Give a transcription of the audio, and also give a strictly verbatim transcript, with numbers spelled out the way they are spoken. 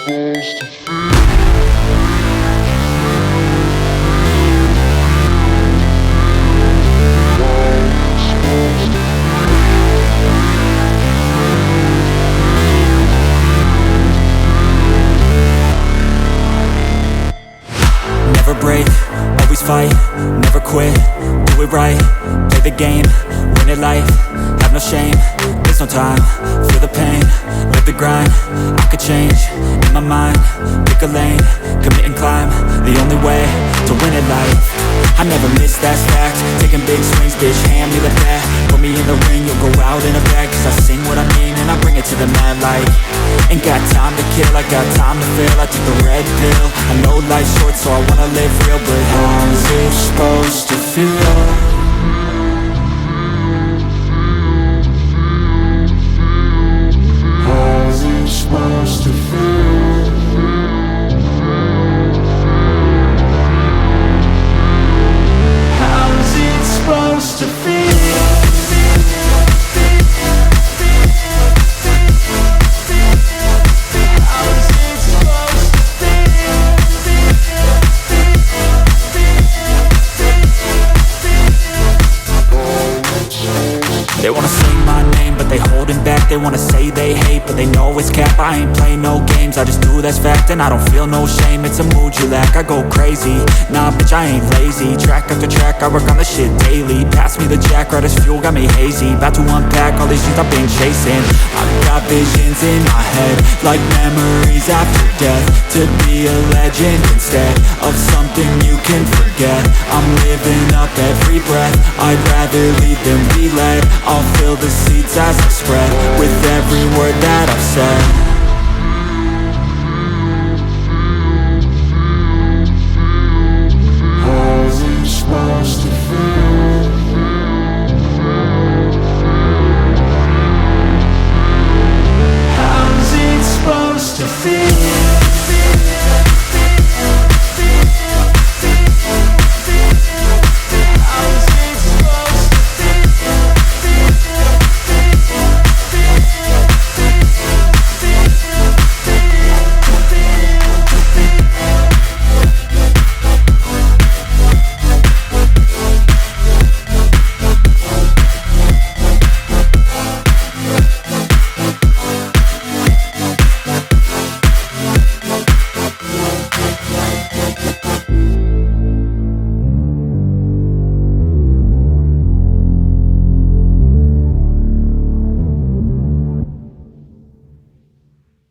supposed to feel? Never break, always fight, never quit, do it right, play the game, win it life, have no shame, there's no time, feel the pain, live the grind, I could change, in my mind, pick a lane, commit and climb, the only way to win it life, I never miss, that's fact, taking big swings, bitch, hand me the bat, put me in the ring, you'll go out in a bag, cause I sing what I mean and I bring it to the mad light, ain't got time to kill, I got time to feel, I took the red pill, I know life's short so I wanna live real, but how's it supposed to feel? How's it supposed to feel? How's it supposed to feel? They wanna say my name, but they holding back. They wanna say they hate, but they know it's cap. I ain't play no games, I just do that's fact. And I don't feel no shame, it's a mood you lack. I go crazy, nah bitch I ain't lazy. Track after track, I work on this shit daily. Pass me the jack, right as fuel, got me hazy. About to unpack all these things I've been chasing. I've got visions in my head, like memories after death. To be a legend instead of something you can forget. I'm living up every breath, I'd rather lead than be led. I'll fill the seats as I spread with every word that I've said.